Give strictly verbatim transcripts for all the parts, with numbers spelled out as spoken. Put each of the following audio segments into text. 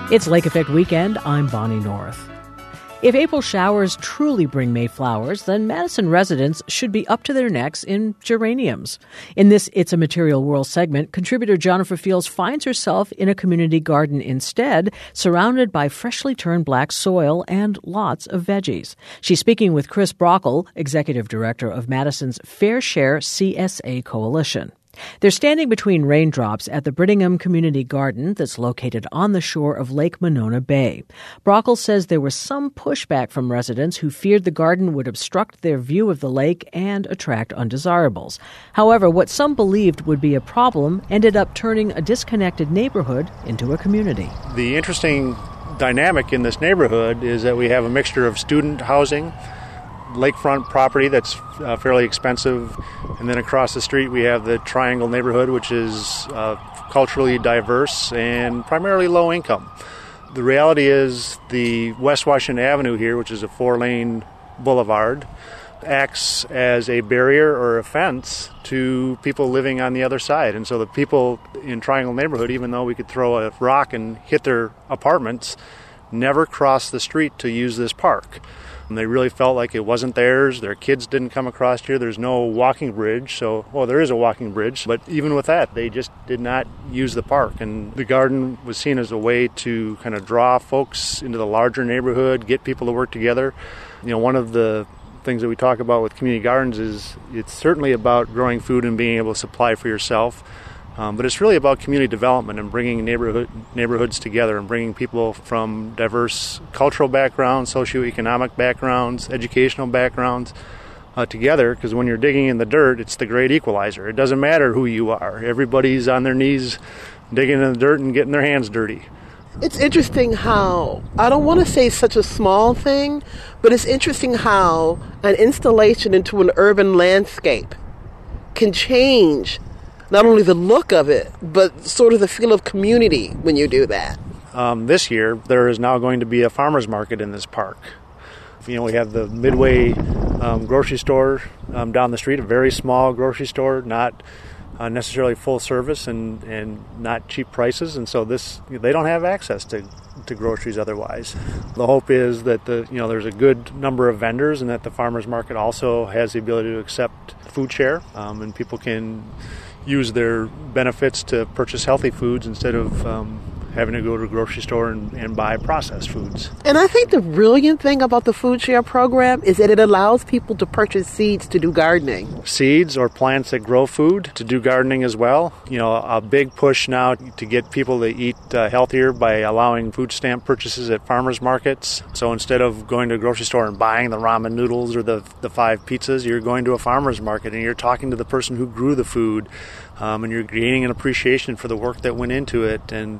It's Lake Effect Weekend. I'm Bonnie North. If April showers truly bring May flowers, then Madison residents should be up to their necks in geraniums. In this It's a Material World segment, contributor Jennifer Fields finds herself in a community garden instead, surrounded by freshly turned black soil and lots of veggies. She's speaking with Chris Brockle, executive director of Madison's Fair Share C S A Coalition. They're standing between raindrops at the Brittingham Community Garden that's located on the shore of Lake Monona Bay. Brockle says there was some pushback from residents who feared the garden would obstruct their view of the lake and attract undesirables. However, what some believed would be a problem ended up turning a disconnected neighborhood into a community. The interesting dynamic in this neighborhood is that we have a mixture of student housing, lakefront property that's uh, fairly expensive, and then across the street we have the Triangle neighborhood, which is uh, culturally diverse and primarily low income. The reality is the West Washington Avenue here, which is a four-lane boulevard, acts as a barrier or a fence to people living on the other side. And so the people in Triangle neighborhood, even though we could throw a rock and hit their apartments, never cross the street to use this park. And they really felt like it wasn't theirs. Their kids didn't come across here. There's no walking bridge. So, well, there is a walking bridge, but even with that, they just did not use the park. And the garden was seen as a way to kind of draw folks into the larger neighborhood, get people to work together. You know, one of the things that we talk about with community gardens is it's certainly about growing food and being able to supply for yourself. Um, but it's really about community development and bringing neighborhood neighborhoods together and bringing people from diverse cultural backgrounds, socioeconomic backgrounds, educational backgrounds uh, together. Because when you're digging in the dirt, it's the great equalizer. It doesn't matter who you are. Everybody's on their knees digging in the dirt and getting their hands dirty. It's interesting how, I don't want to say such a small thing, but it's interesting how an installation into an urban landscape can change not only the look of it, but sort of the feel of community when you do that. Um, this year, there is now going to be a farmer's market in this park. You know, we have the Midway um, grocery store um, down the street, a very small grocery store, not uh, necessarily full service and, and not cheap prices. And so this, they don't have access to, to groceries otherwise. The hope is that the you know there's a good number of vendors and that the farmer's market also has the ability to accept food share, um, and people can use their benefits to purchase healthy foods instead of um, having to go to a grocery store and, and buy processed foods. And I think the brilliant thing about the Food Share program is that it allows people to purchase seeds to do gardening. Seeds or plants that grow food to do gardening as well. You know, a big push now to get people to eat uh, healthier by allowing food stamp purchases at farmers markets. So instead of going to a grocery store and buying the ramen noodles or the, the five pizzas, you're going to a farmer's market and you're talking to the person who grew the food, um, and you're gaining an appreciation for the work that went into it and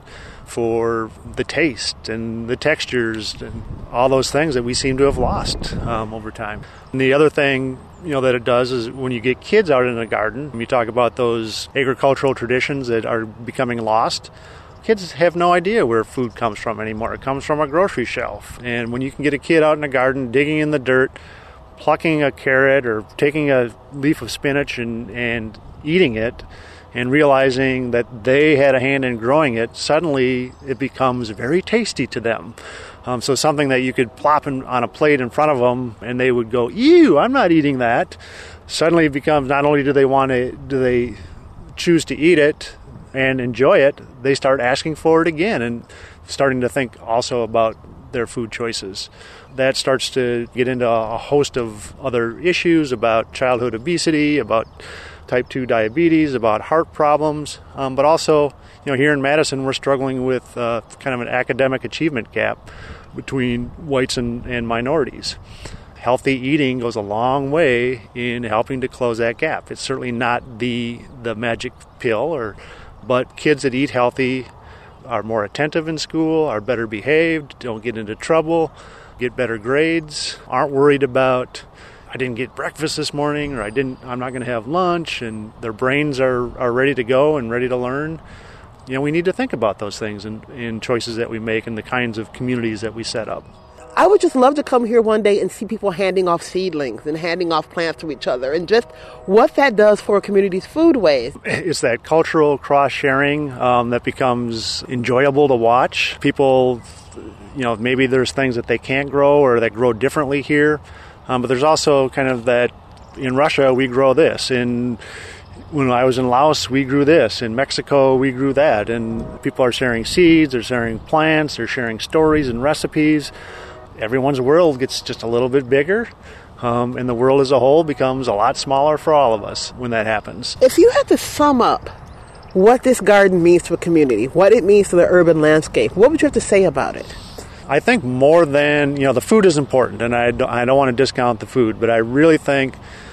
for the taste and the textures and all those things that we seem to have lost um, over time. And the other thing, you know, that it does is when you get kids out in a garden, when you talk about those agricultural traditions that are becoming lost, kids have no idea where food comes from anymore. It comes from a grocery shelf. And when you can get a kid out in a garden digging in the dirt, plucking a carrot or taking a leaf of spinach and, and eating it, and realizing that they had a hand in growing it, suddenly it becomes very tasty to them. Um, so something that you could plop in, on a plate in front of them, and they would go, "Ew, I'm not eating that." Suddenly it becomes not only do they want to, do they choose to eat it and enjoy it, they start asking for it again and starting to think also about their food choices. That starts to get into a host of other issues about childhood obesity, about type two diabetes, about heart problems, um, but also, you know, here in Madison, we're struggling with uh, kind of an academic achievement gap between whites and, and minorities. Healthy eating goes a long way in helping to close that gap. It's certainly not the the magic pill, or, but kids that eat healthy are more attentive in school, are better behaved, don't get into trouble, get better grades, aren't worried about I didn't get breakfast this morning, or I didn't, I'm not going to have lunch, and their brains are, are ready to go and ready to learn. You know, we need to think about those things in, in choices that we make and the kinds of communities that we set up. I would just love to come here one day and see people handing off seedlings and handing off plants to each other, and just what that does for a community's foodways. It's that cultural cross-sharing um, that becomes enjoyable to watch. People, you know, maybe there's things that they can't grow or that grow differently here, um, but there's also kind of that, in Russia, we grow this. In When I was in Laos, we grew this. In Mexico, we grew that. And people are sharing seeds, they're sharing plants, they're sharing stories and recipes. Everyone's world gets just a little bit bigger, um, and the world as a whole becomes a lot smaller for all of us when that happens. If you had to sum up what this garden means to a community, what it means to the urban landscape, what would you have to say about it? I think more than, you know, the food is important, and I don't, I don't want to discount the food, but I really think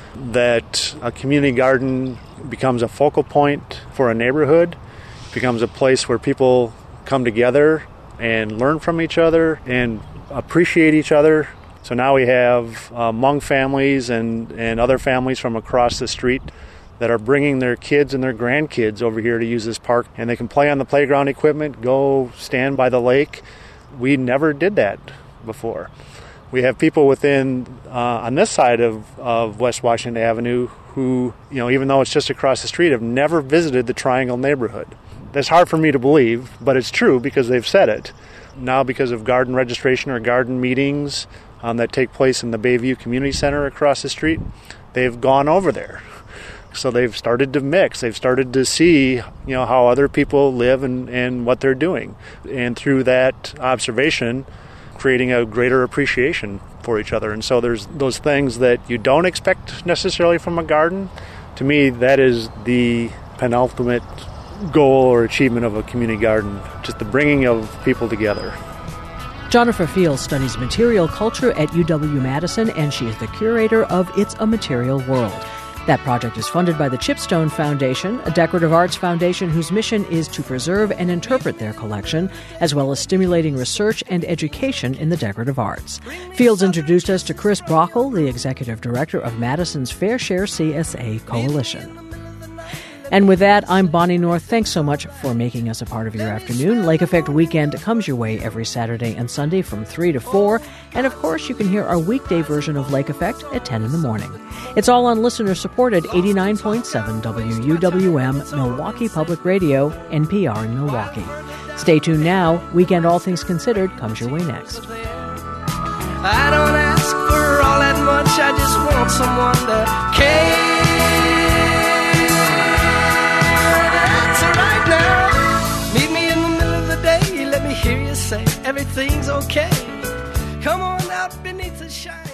that a community garden becomes a focal point for a neighborhood, becomes a place where people come together and learn from each other and appreciate each other. So now we have uh, Hmong families and, and other families from across the street that are bringing their kids and their grandkids over here to use this park, and they can play on the playground equipment, go stand by the lake. We never did that before. We have people within, uh, on this side of, of West Washington Avenue who, you know, even though it's just across the street, have never visited the Triangle neighborhood. That's hard for me to believe, but it's true because they've said it. Now, because of garden registration or garden meetings um, that take place in the Bayview Community Center across the street, they've gone over there. So they've started to mix. They've started to see, you know, how other people live and, and what they're doing. And through that observation, creating a greater appreciation for each other. And so there's those things that you don't expect necessarily from a garden. To me, that is the penultimate goal or achievement of a community garden, just the bringing of people together. Jennifer Fields studies material culture at U W-Madison, and she is the curator of It's a Material World. That project is funded by the Chipstone Foundation, a decorative arts foundation whose mission is to preserve and interpret their collection, as well as stimulating research and education in the decorative arts. Fields introduced us to Chris Brockle, the executive director of Madison's Fair Share C S A Coalition. And with that, I'm Bonnie North. Thanks so much for making us a part of your afternoon. Lake Effect Weekend comes your way every Saturday and Sunday from three to four. And of course, you can hear our weekday version of Lake Effect at ten in the morning. It's all on listener-supported eighty-nine point seven W U W M, Milwaukee Public Radio, N P R in Milwaukee. Stay tuned now. Weekend All Things Considered comes your way next. I don't ask for all that much. I just want someone to care. Hear you say everything's okay. Come on out beneath the shine.